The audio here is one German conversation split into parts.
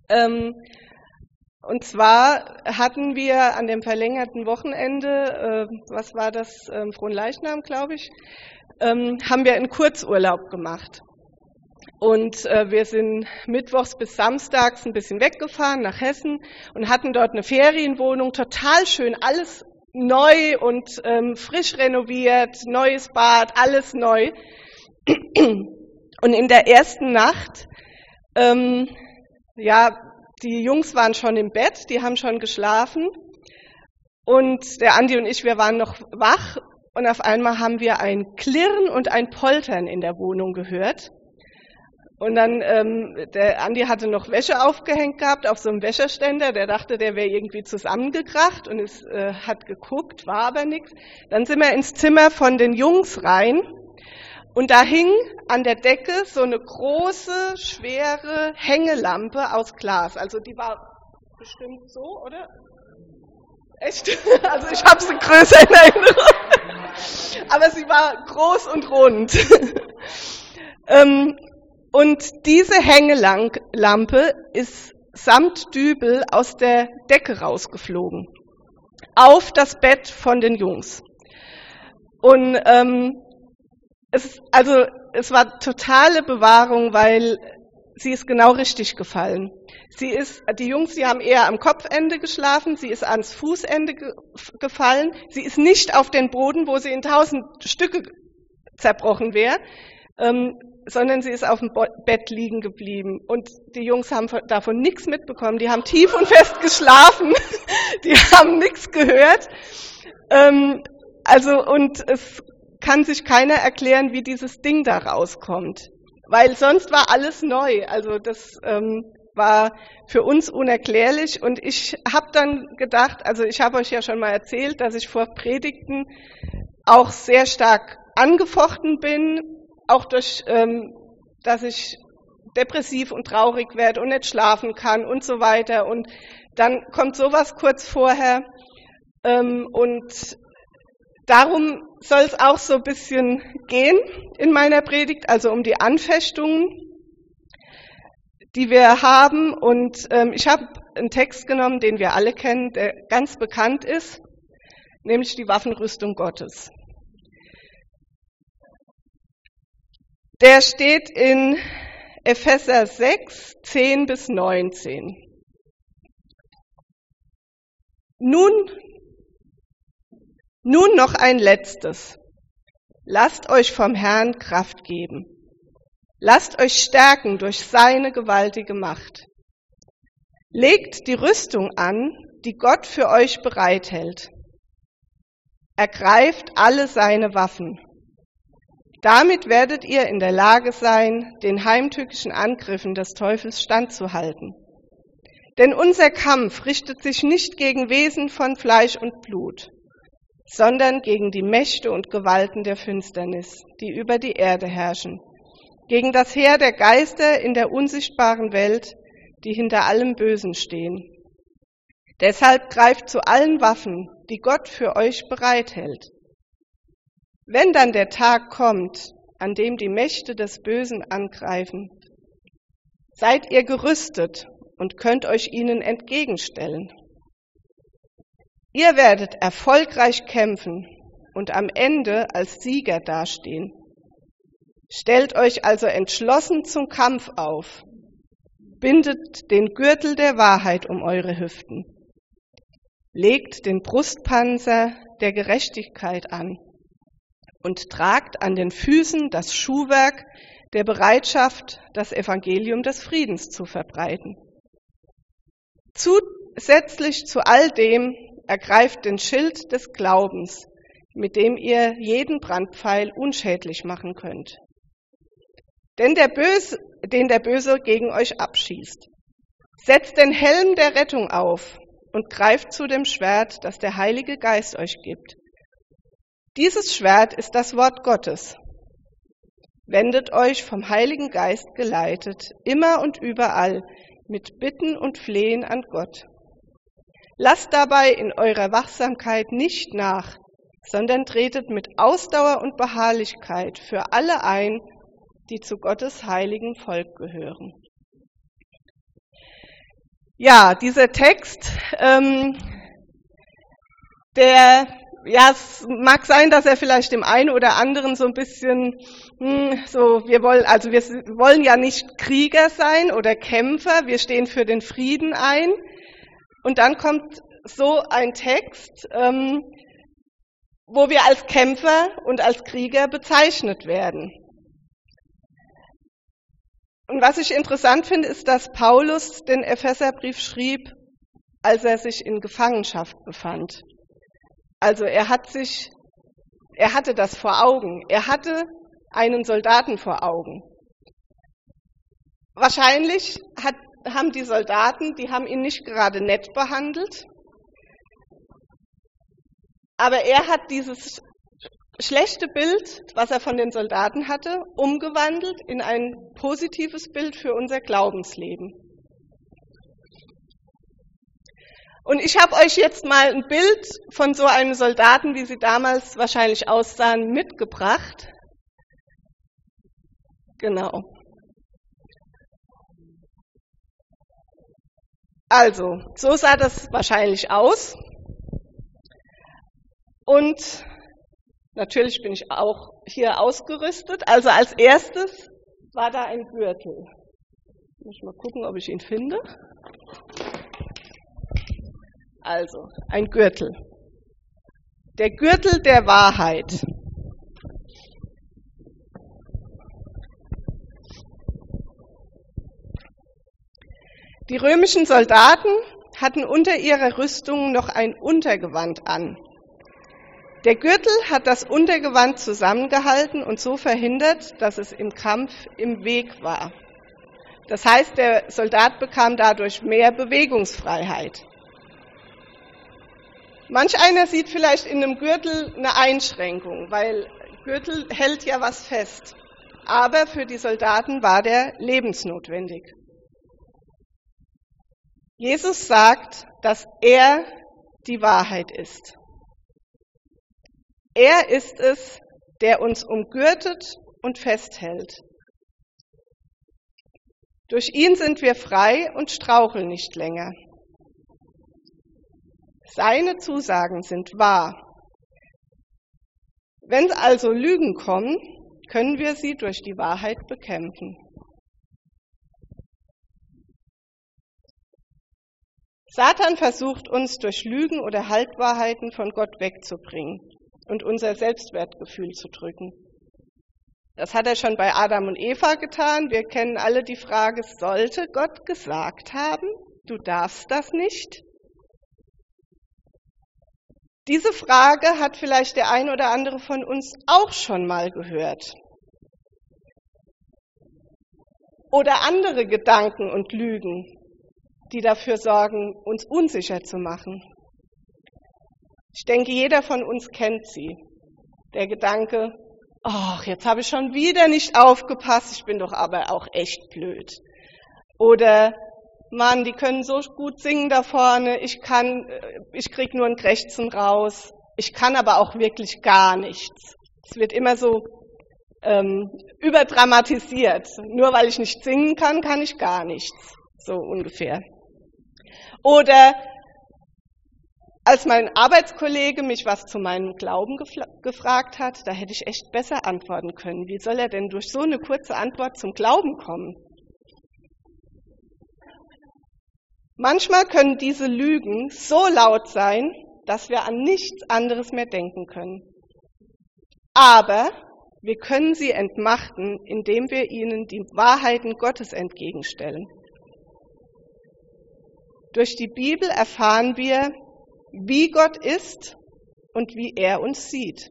Ähm, und zwar hatten wir an dem verlängerten Wochenende, was war das, Fronleichnam, glaube ich, haben wir einen Kurzurlaub gemacht. Und wir sind mittwochs bis samstags ein bisschen weggefahren nach Hessen und hatten dort eine Ferienwohnung, total schön, alles neu und frisch renoviert, neues Bad, alles neu. Und in der ersten Nacht, die Jungs waren schon im Bett, die haben schon geschlafen und der Andi und ich, wir waren noch wach und auf einmal haben wir ein Klirren und ein Poltern in der Wohnung gehört. Und dann, der Andi hatte noch Wäsche aufgehängt gehabt auf so einem Wäscheständer, der dachte, der wäre irgendwie zusammengekracht und es hat geguckt, war aber nichts. Dann sind wir ins Zimmer von den Jungs rein und da hing an der Decke so eine große, schwere Hängelampe aus Glas. Also die war bestimmt so, oder? Echt? Also ich habe sie größer in Erinnerung. Aber sie war groß und rund. Und diese Hängelampe ist samt Dübel aus der Decke rausgeflogen, auf das Bett von den Jungs. Und es war totale Bewahrung, weil sie ist genau richtig gefallen. Die Jungs, die haben eher am Kopfende geschlafen, sie ist ans Fußende gefallen, sie ist nicht auf den Boden, wo sie in 1000 Stücke zerbrochen wäre, sondern sie ist auf dem Bett liegen geblieben. Und die Jungs haben davon nichts mitbekommen. Die haben tief und fest geschlafen. Die haben nichts gehört. Und es kann sich keiner erklären, wie dieses Ding da rauskommt. Weil sonst war alles neu. Also das war für uns unerklärlich. Und ich habe dann gedacht, also ich habe euch ja schon mal erzählt, dass ich vor Predigten auch sehr stark angefochten bin, auch durch, dass ich depressiv und traurig werde und nicht schlafen kann und so weiter. Und dann kommt sowas kurz vorher. Und darum soll es auch so ein bisschen gehen in meiner Predigt, also um die Anfechtungen, die wir haben. Und ich habe einen Text genommen, den wir alle kennen, der ganz bekannt ist, nämlich die Waffenrüstung Gottes. Der steht in Epheser 6, 10 bis 19. Nun noch ein letztes. Lasst euch vom Herrn Kraft geben. Lasst euch stärken durch seine gewaltige Macht. Legt die Rüstung an, die Gott für euch bereithält. Ergreift alle seine Waffen. Damit werdet ihr in der Lage sein, den heimtückischen Angriffen des Teufels standzuhalten. Denn unser Kampf richtet sich nicht gegen Wesen von Fleisch und Blut, sondern gegen die Mächte und Gewalten der Finsternis, die über die Erde herrschen, gegen das Heer der Geister in der unsichtbaren Welt, die hinter allem Bösen stehen. Deshalb greift zu allen Waffen, die Gott für euch bereithält. Wenn dann der Tag kommt, an dem die Mächte des Bösen angreifen, seid ihr gerüstet und könnt euch ihnen entgegenstellen. Ihr werdet erfolgreich kämpfen und am Ende als Sieger dastehen. Stellt euch also entschlossen zum Kampf auf. Bindet den Gürtel der Wahrheit um eure Hüften. Legt den Brustpanzer der Gerechtigkeit an und tragt an den Füßen das Schuhwerk der Bereitschaft, das Evangelium des Friedens zu verbreiten. Zusätzlich zu all dem ergreift den Schild des Glaubens, mit dem ihr jeden Brandpfeil unschädlich machen könnt. Den der Böse gegen euch abschießt. Setzt den Helm der Rettung auf und greift zu dem Schwert, das der Heilige Geist euch gibt. Dieses Schwert ist das Wort Gottes. Wendet euch vom Heiligen Geist geleitet, immer und überall, mit Bitten und Flehen an Gott. Lasst dabei in eurer Wachsamkeit nicht nach, sondern tretet mit Ausdauer und Beharrlichkeit für alle ein, die zu Gottes heiligen Volk gehören. Ja, dieser Text, es mag sein, dass er vielleicht dem einen oder anderen so ein bisschen, wir wollen ja nicht Krieger sein oder Kämpfer, wir stehen für den Frieden ein. Und dann kommt so ein Text, wo wir als Kämpfer und als Krieger bezeichnet werden. Und was ich interessant finde, ist, dass Paulus den Epheserbrief schrieb, als er sich in Gefangenschaft befand. Also er hatte das vor Augen. Er hatte einen Soldaten vor Augen. Wahrscheinlich haben die Soldaten, die haben ihn nicht gerade nett behandelt, aber er hat dieses schlechte Bild, was er von den Soldaten hatte, umgewandelt in ein positives Bild für unser Glaubensleben. Und ich habe euch jetzt mal ein Bild von so einem Soldaten, wie sie damals wahrscheinlich aussahen, mitgebracht. Genau. Also, so sah das wahrscheinlich aus. Und natürlich bin ich auch hier ausgerüstet. Also als erstes war da ein Gürtel. Ich muss mal gucken, ob ich ihn finde. Also, ein Gürtel. Der Gürtel der Wahrheit. Die römischen Soldaten hatten unter ihrer Rüstung noch ein Untergewand an. Der Gürtel hat das Untergewand zusammengehalten und so verhindert, dass es im Kampf im Weg war. Das heißt, der Soldat bekam dadurch mehr Bewegungsfreiheit. Manch einer sieht vielleicht in einem Gürtel eine Einschränkung, weil Gürtel hält ja was fest. Aber für die Soldaten war der lebensnotwendig. Jesus sagt, dass er die Wahrheit ist. Er ist es, der uns umgürtet und festhält. Durch ihn sind wir frei und straucheln nicht länger. Seine Zusagen sind wahr. Wenn also Lügen kommen, können wir sie durch die Wahrheit bekämpfen. Satan versucht uns durch Lügen oder Halbwahrheiten von Gott wegzubringen und unser Selbstwertgefühl zu drücken. Das hat er schon bei Adam und Eva getan. Wir kennen alle die Frage, sollte Gott gesagt haben, du darfst das nicht? Diese Frage hat vielleicht der ein oder andere von uns auch schon mal gehört. Oder andere Gedanken und Lügen, die dafür sorgen, uns unsicher zu machen. Ich denke, jeder von uns kennt sie. Der Gedanke, ach, jetzt habe ich schon wieder nicht aufgepasst, ich bin doch aber auch echt blöd. Oder, Mann, die können so gut singen da vorne, ich krieg nur ein Krächzen raus, ich kann aber auch wirklich gar nichts. Es wird immer so überdramatisiert. Nur weil ich nicht singen kann, kann ich gar nichts. So ungefähr. Oder als mein Arbeitskollege mich was zu meinem Glauben gefragt hat, da hätte ich echt besser antworten können. Wie soll er denn durch so eine kurze Antwort zum Glauben kommen? Manchmal können diese Lügen so laut sein, dass wir an nichts anderes mehr denken können. Aber wir können sie entmachten, indem wir ihnen die Wahrheiten Gottes entgegenstellen. Durch die Bibel erfahren wir, wie Gott ist und wie er uns sieht.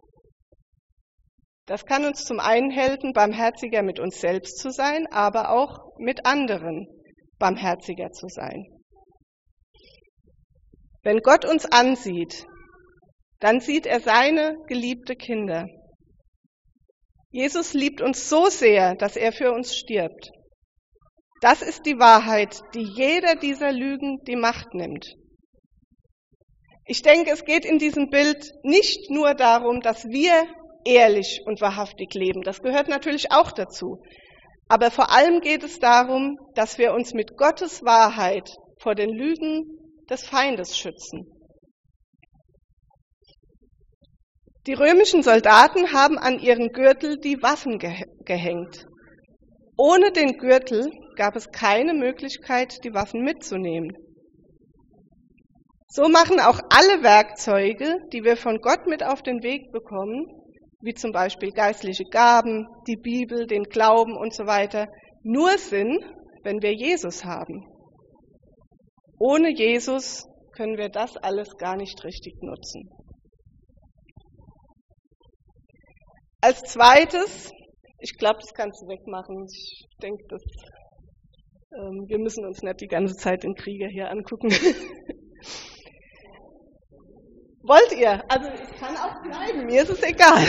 Das kann uns zum einen helfen, barmherziger mit uns selbst zu sein, aber auch mit anderen barmherziger zu sein. Wenn Gott uns ansieht, dann sieht er seine geliebte Kinder. Jesus liebt uns so sehr, dass er für uns stirbt. Das ist die Wahrheit, die jeder dieser Lügen die Macht nimmt. Ich denke, es geht in diesem Bild nicht nur darum, dass wir ehrlich und wahrhaftig leben. Das gehört natürlich auch dazu. Aber vor allem geht es darum, dass wir uns mit Gottes Wahrheit vor den Lügen des Feindes schützen. Die römischen Soldaten haben an ihren Gürtel die Waffen gehängt. Ohne den Gürtel gab es keine Möglichkeit, die Waffen mitzunehmen. So machen auch alle Werkzeuge, die wir von Gott mit auf den Weg bekommen, wie zum Beispiel geistliche Gaben, die Bibel, den Glauben und so weiter, nur Sinn, wenn wir Jesus haben. Ohne Jesus können wir das alles gar nicht richtig nutzen. Als zweites, ich glaube, das kannst du wegmachen. Ich denke, wir müssen uns nicht die ganze Zeit den Krieger hier angucken. Wollt ihr? Also ich kann auch bleiben, mir ist es egal.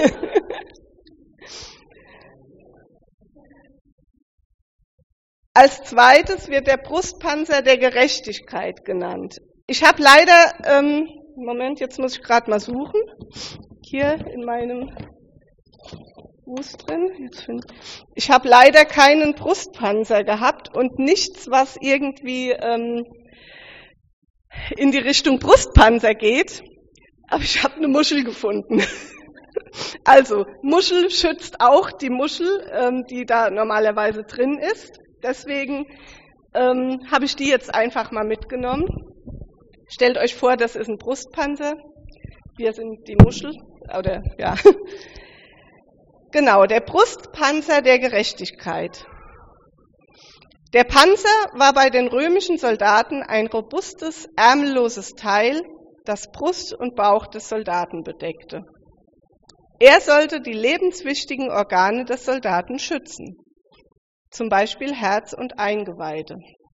Als zweites wird der Brustpanzer der Gerechtigkeit genannt. Ich habe leider, Moment, jetzt muss ich gerade mal suchen, hier in meinem Fuß drin. Ich habe leider keinen Brustpanzer gehabt und nichts, was irgendwie in die Richtung Brustpanzer geht, aber ich habe eine Muschel gefunden. Also, Muschel schützt auch die Muschel, die da normalerweise drin ist. Deswegen habe ich die jetzt einfach mal mitgenommen. Stellt euch vor, das ist ein Brustpanzer. Wir sind die Muschel, oder ja. Genau, der Brustpanzer der Gerechtigkeit. Der Panzer war bei den römischen Soldaten ein robustes, ärmelloses Teil, das Brust und Bauch des Soldaten bedeckte. Er sollte die lebenswichtigen Organe des Soldaten schützen, zum Beispiel Herz und Eingeweide.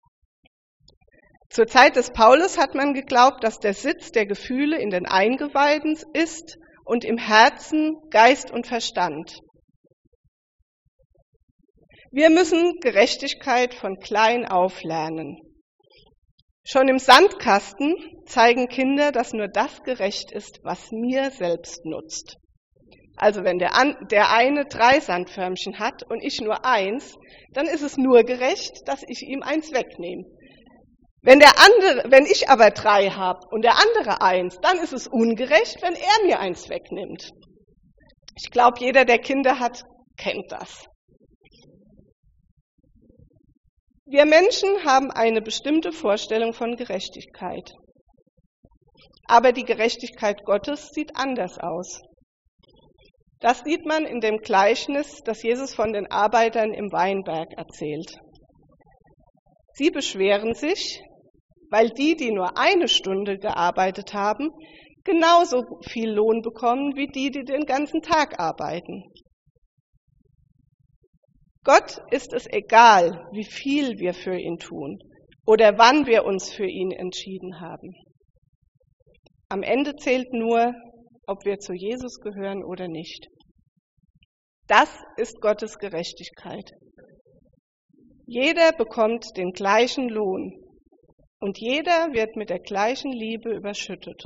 Zur Zeit des Paulus hat man geglaubt, dass der Sitz der Gefühle in den Eingeweiden ist und im Herzen Geist und Verstand. Wir müssen Gerechtigkeit von klein auf lernen. Schon im Sandkasten zeigen Kinder, dass nur das gerecht ist, was mir selbst nutzt. Also wenn der eine 3 Sandförmchen hat und ich nur 1, dann ist es nur gerecht, dass ich ihm 1 wegnehme. Wenn ich aber 3 habe und der andere 1, dann ist es ungerecht, wenn er mir 1 wegnimmt. Ich glaube, jeder, der Kinder hat, kennt das. Wir Menschen haben eine bestimmte Vorstellung von Gerechtigkeit. Aber die Gerechtigkeit Gottes sieht anders aus. Das sieht man in dem Gleichnis, das Jesus von den Arbeitern im Weinberg erzählt. Sie beschweren sich, weil die nur 1 Stunde gearbeitet haben, genauso viel Lohn bekommen wie die den ganzen Tag arbeiten. Gott ist es egal, wie viel wir für ihn tun oder wann wir uns für ihn entschieden haben. Am Ende zählt nur, ob wir zu Jesus gehören oder nicht. Das ist Gottes Gerechtigkeit. Jeder bekommt den gleichen Lohn und jeder wird mit der gleichen Liebe überschüttet.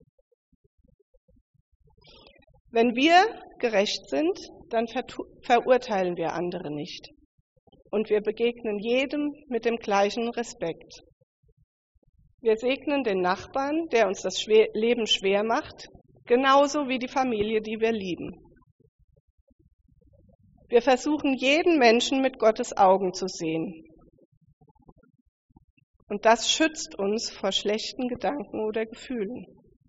Wenn wir gerecht sind, dann verurteilen wir andere nicht. Und wir begegnen jedem mit dem gleichen Respekt. Wir segnen den Nachbarn, der uns das Leben schwer macht, genauso wie die Familie, die wir lieben. Wir versuchen, jeden Menschen mit Gottes Augen zu sehen. Und das schützt uns vor schlechten Gedanken oder Gefühlen.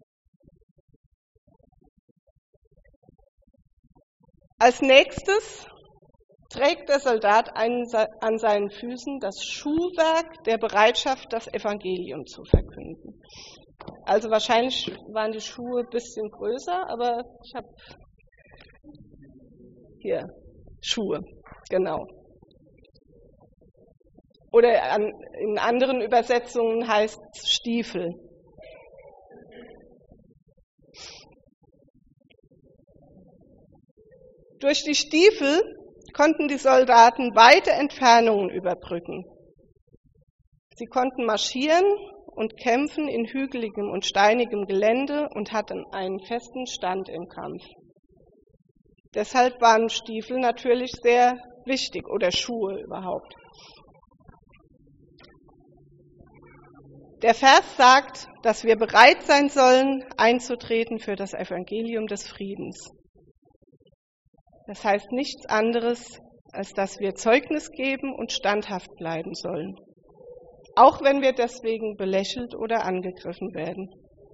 Als nächstes trägt der Soldat an seinen Füßen das Schuhwerk der Bereitschaft, das Evangelium zu verkünden. Also wahrscheinlich waren die Schuhe ein bisschen größer, aber ich habe hier Schuhe, genau. Oder in anderen Übersetzungen heißt es Stiefel. Durch die Stiefel konnten die Soldaten weite Entfernungen überbrücken. Sie konnten marschieren und kämpfen in hügeligem und steinigem Gelände und hatten einen festen Stand im Kampf. Deshalb waren Stiefel natürlich sehr wichtig oder Schuhe überhaupt. Der Vers sagt, dass wir bereit sein sollen, einzutreten für das Evangelium des Friedens. Das heißt nichts anderes, als dass wir Zeugnis geben und standhaft bleiben sollen, auch wenn wir deswegen belächelt oder angegriffen werden.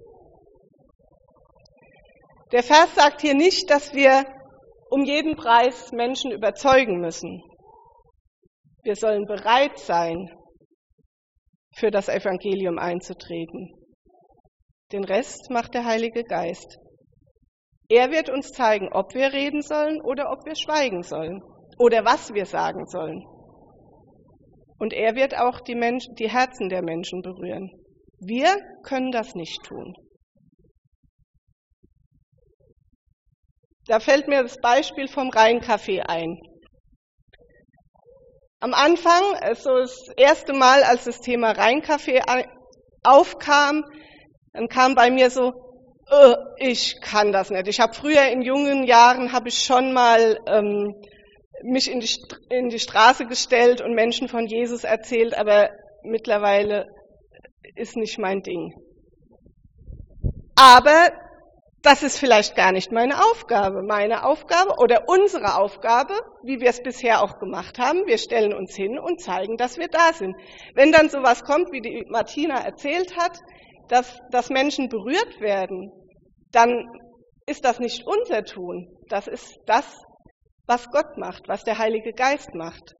Der Vers sagt hier nicht, dass wir um jeden Preis Menschen überzeugen müssen. Wir sollen bereit sein, für das Evangelium einzutreten. Den Rest macht der Heilige Geist. Er wird uns zeigen, ob wir reden sollen oder ob wir schweigen sollen oder was wir sagen sollen. Und er wird auch die Herzen der Menschen berühren. Wir können das nicht tun. Da fällt mir das Beispiel vom Rheinkaffee ein. Am Anfang, so das erste Mal, als das Thema Rheinkaffee aufkam, dann kam bei mir so, ich kann das nicht. Ich habe früher in jungen Jahren, habe ich schon mal mich in die Straße gestellt und Menschen von Jesus erzählt, aber mittlerweile ist nicht mein Ding. Aber das ist vielleicht gar nicht meine Aufgabe. Meine Aufgabe oder unsere Aufgabe, wie wir es bisher auch gemacht haben, wir stellen uns hin und zeigen, dass wir da sind. Wenn dann sowas kommt, wie die Martina erzählt hat, dass Menschen berührt werden, dann ist das nicht unser Tun. Das ist das, was Gott macht, was der Heilige Geist macht.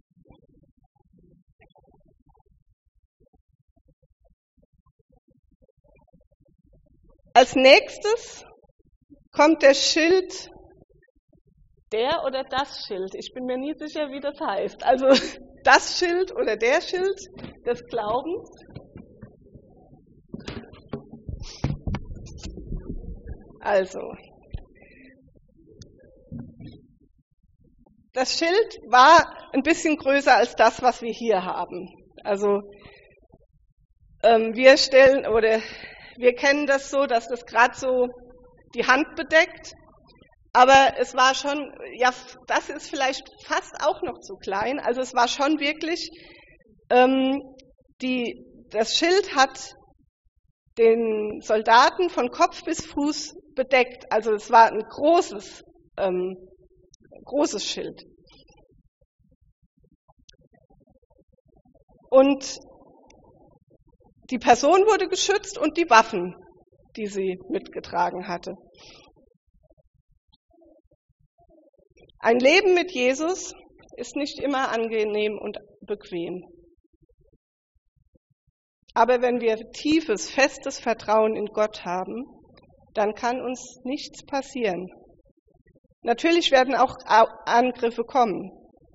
Als nächstes kommt der Schild, der oder das Schild, ich bin mir nie sicher, wie das heißt. Also das Schild oder der Schild des Glaubens. Also, das Schild war ein bisschen größer als das, was wir hier haben. Also wir kennen das so, dass das gerade so die Hand bedeckt, aber es war schon, ja, das ist vielleicht fast auch noch zu klein. Also es war schon wirklich, das Schild hat den Soldaten von Kopf bis Fuß bedeckt. Also es war ein großes Schild. Und die Person wurde geschützt und die Waffen, die sie mitgetragen hatte. Ein Leben mit Jesus ist nicht immer angenehm und bequem. Aber wenn wir tiefes, festes Vertrauen in Gott haben, dann kann uns nichts passieren. Natürlich werden auch Angriffe kommen.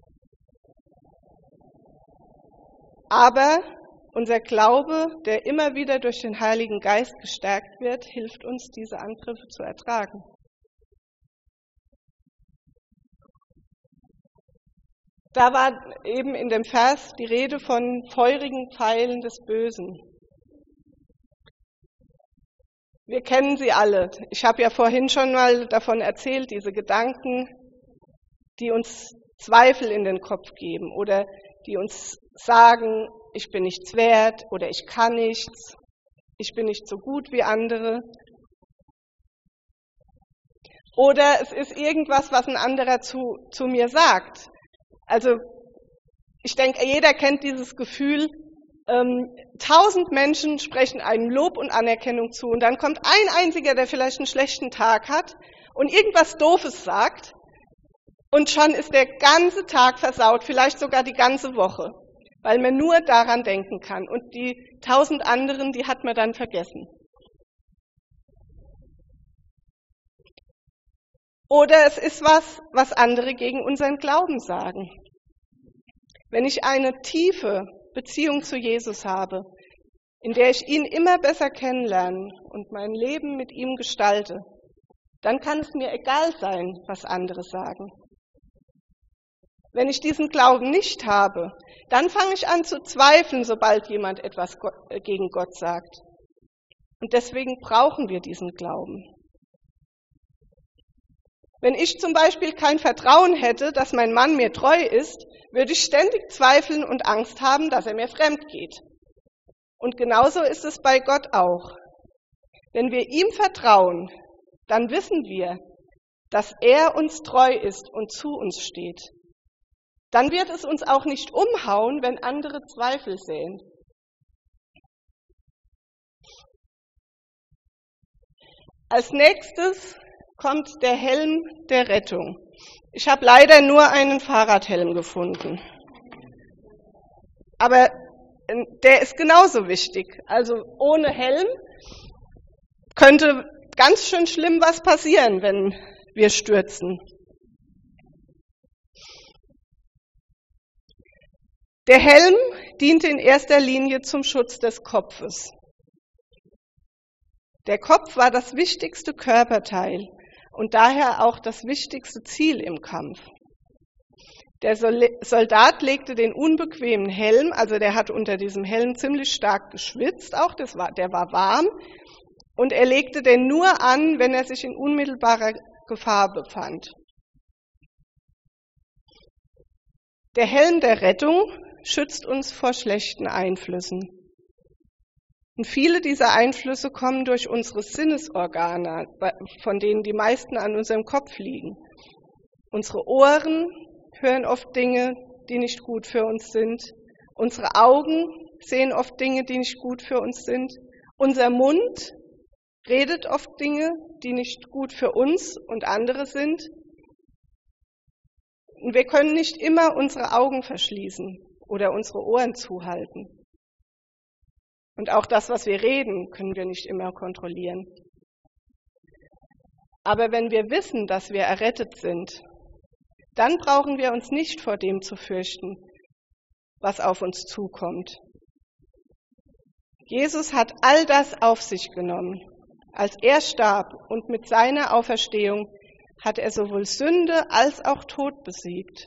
Aber unser Glaube, der immer wieder durch den Heiligen Geist gestärkt wird, hilft uns, diese Angriffe zu ertragen. Da war eben in dem Vers die Rede von feurigen Pfeilen des Bösen. Wir kennen sie alle. Ich habe ja vorhin schon mal davon erzählt, diese Gedanken, die uns Zweifel in den Kopf geben oder die uns sagen, ich bin nichts wert oder ich kann nichts, ich bin nicht so gut wie andere. Oder es ist irgendwas, was ein anderer zu mir sagt. Also ich denke, jeder kennt dieses Gefühl, 1000 Menschen sprechen einem Lob und Anerkennung zu und dann kommt ein einziger, der vielleicht einen schlechten Tag hat und irgendwas Doofes sagt und schon ist der ganze Tag versaut, vielleicht sogar die ganze Woche, weil man nur daran denken kann und die 1000 anderen, die hat man dann vergessen. Oder es ist was andere gegen unseren Glauben sagen. Wenn ich eine tiefe Beziehung zu Jesus habe, in der ich ihn immer besser kennenlerne und mein Leben mit ihm gestalte, dann kann es mir egal sein, was andere sagen. Wenn ich diesen Glauben nicht habe, dann fange ich an zu zweifeln, sobald jemand etwas gegen Gott sagt. Und deswegen brauchen wir diesen Glauben. Wenn ich zum Beispiel kein Vertrauen hätte, dass mein Mann mir treu ist, würde ich ständig zweifeln und Angst haben, dass er mir fremd geht. Und genauso ist es bei Gott auch. Wenn wir ihm vertrauen, dann wissen wir, dass er uns treu ist und zu uns steht. Dann wird es uns auch nicht umhauen, wenn andere Zweifel säen. Als nächstes kommt der Helm der Rettung. Ich habe leider nur einen Fahrradhelm gefunden. Aber der ist genauso wichtig. Also ohne Helm könnte ganz schön schlimm was passieren, wenn wir stürzen. Der Helm diente in erster Linie zum Schutz des Kopfes. Der Kopf war das wichtigste Körperteil und daher auch das wichtigste Ziel im Kampf. Der Soldat legte den unbequemen Helm, also der hat unter diesem Helm ziemlich stark geschwitzt auch, der war warm, und er legte den nur an, wenn er sich in unmittelbarer Gefahr befand. Der Helm der Rettung schützt uns vor schlechten Einflüssen. Und viele dieser Einflüsse kommen durch unsere Sinnesorgane, von denen die meisten an unserem Kopf liegen. Unsere Ohren hören oft Dinge, die nicht gut für uns sind. Unsere Augen sehen oft Dinge, die nicht gut für uns sind. Unser Mund redet oft Dinge, die nicht gut für uns und andere sind. Und wir können nicht immer unsere Augen verschließen oder unsere Ohren zuhalten. Und auch das, was wir reden, können wir nicht immer kontrollieren. Aber wenn wir wissen, dass wir errettet sind, dann brauchen wir uns nicht vor dem zu fürchten, was auf uns zukommt. Jesus hat all das auf sich genommen. Als er starb und mit seiner Auferstehung hat er sowohl Sünde als auch Tod besiegt.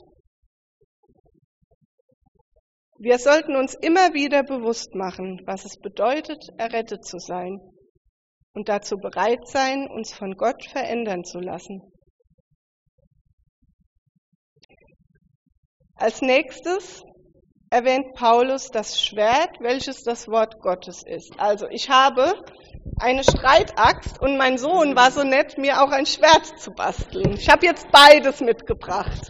Wir sollten uns immer wieder bewusst machen, was es bedeutet, errettet zu sein und dazu bereit sein, uns von Gott verändern zu lassen. Als nächstes erwähnt Paulus das Schwert, welches das Wort Gottes ist. Also ich habe eine Streitaxt und mein Sohn war so nett, mir auch ein Schwert zu basteln. Ich habe jetzt beides mitgebracht.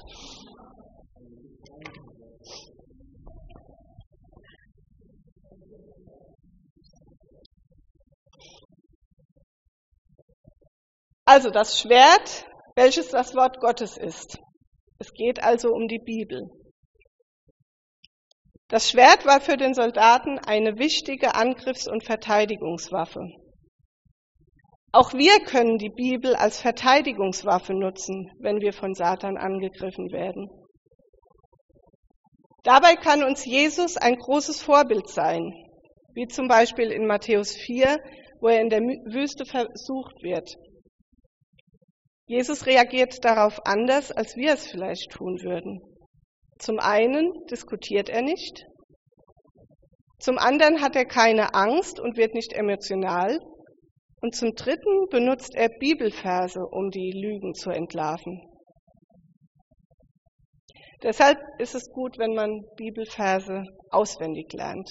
Also das Schwert, welches das Wort Gottes ist. Es geht also um die Bibel. Das Schwert war für den Soldaten eine wichtige Angriffs- und Verteidigungswaffe. Auch wir können die Bibel als Verteidigungswaffe nutzen, wenn wir von Satan angegriffen werden. Dabei kann uns Jesus ein großes Vorbild sein, wie zum Beispiel in Matthäus 4, wo er in der Wüste versucht wird. Jesus reagiert darauf anders, als wir es vielleicht tun würden. Zum einen diskutiert er nicht, zum anderen hat er keine Angst und wird nicht emotional und zum dritten benutzt er Bibelverse, um die Lügen zu entlarven. Deshalb ist es gut, wenn man Bibelverse auswendig lernt.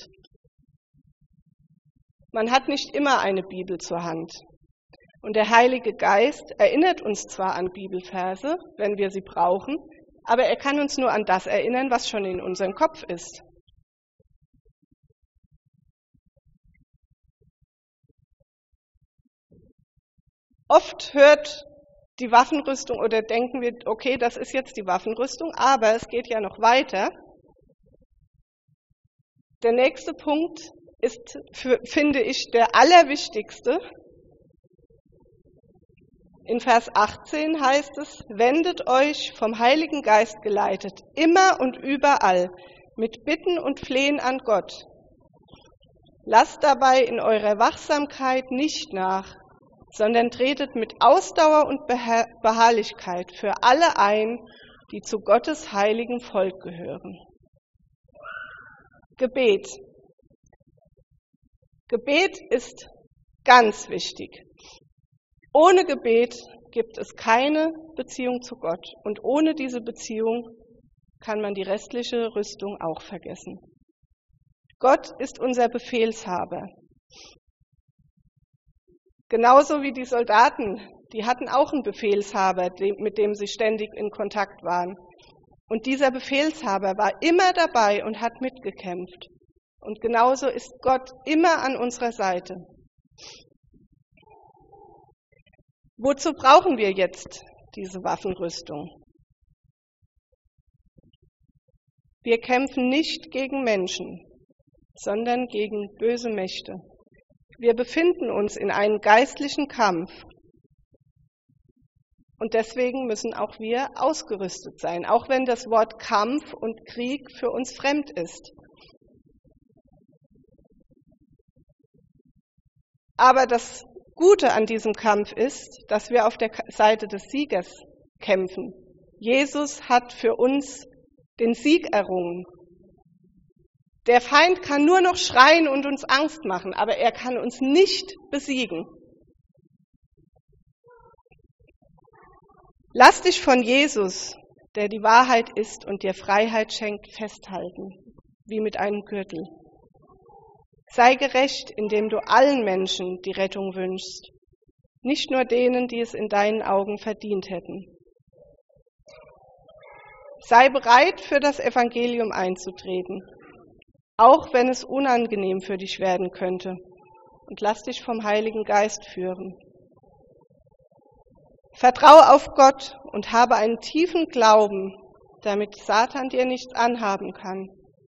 Man hat nicht immer eine Bibel zur Hand. Und der Heilige Geist erinnert uns zwar an Bibelverse, wenn wir sie brauchen, aber er kann uns nur an das erinnern, was schon in unserem Kopf ist. Oft hört die Waffenrüstung oder denken wir, okay, das ist jetzt die Waffenrüstung, aber es geht ja noch weiter. Der nächste Punkt ist, finde ich, der allerwichtigste. In Vers 18 heißt es, wendet euch vom Heiligen Geist geleitet, immer und überall, mit Bitten und Flehen an Gott. Lasst dabei in eurer Wachsamkeit nicht nach, sondern tretet mit Ausdauer und Beharrlichkeit für alle ein, die zu Gottes heiligem Volk gehören. Gebet. Gebet ist ganz wichtig. Ohne Gebet gibt es keine Beziehung zu Gott und ohne diese Beziehung kann man die restliche Rüstung auch vergessen. Gott ist unser Befehlshaber. Genauso wie die Soldaten, die hatten auch einen Befehlshaber, mit dem sie ständig in Kontakt waren. Und dieser Befehlshaber war immer dabei und hat mitgekämpft. Und genauso ist Gott immer an unserer Seite. Wozu brauchen wir jetzt diese Waffenrüstung? Wir kämpfen nicht gegen Menschen, sondern gegen böse Mächte. Wir befinden uns in einem geistlichen Kampf. Und deswegen müssen auch wir ausgerüstet sein, auch wenn das Wort Kampf und Krieg für uns fremd ist. Aber das Gute an diesem Kampf ist, dass wir auf der Seite des Siegers kämpfen. Jesus hat für uns den Sieg errungen. Der Feind kann nur noch schreien und uns Angst machen, aber er kann uns nicht besiegen. Lass dich von Jesus, der die Wahrheit ist und dir Freiheit schenkt, festhalten, wie mit einem Gürtel. Sei gerecht, indem du allen Menschen die Rettung wünschst, nicht nur denen, die es in deinen Augen verdient hätten. Sei bereit, für das Evangelium einzutreten, auch wenn es unangenehm für dich werden könnte, und lass dich vom Heiligen Geist führen. Vertraue auf Gott und habe einen tiefen Glauben, damit Satan dir nichts anhaben kann.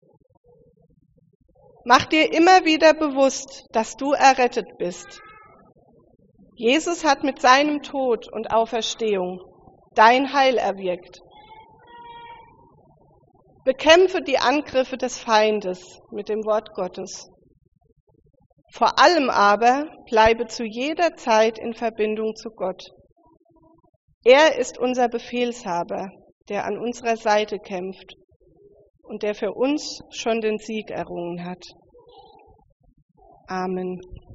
Mach dir immer wieder bewusst, dass du errettet bist. Jesus hat mit seinem Tod und Auferstehung dein Heil erwirkt. Bekämpfe die Angriffe des Feindes mit dem Wort Gottes. Vor allem aber bleibe zu jeder Zeit in Verbindung zu Gott. Er ist unser Befehlshaber, der an unserer Seite kämpft und der für uns schon den Sieg errungen hat. Amen.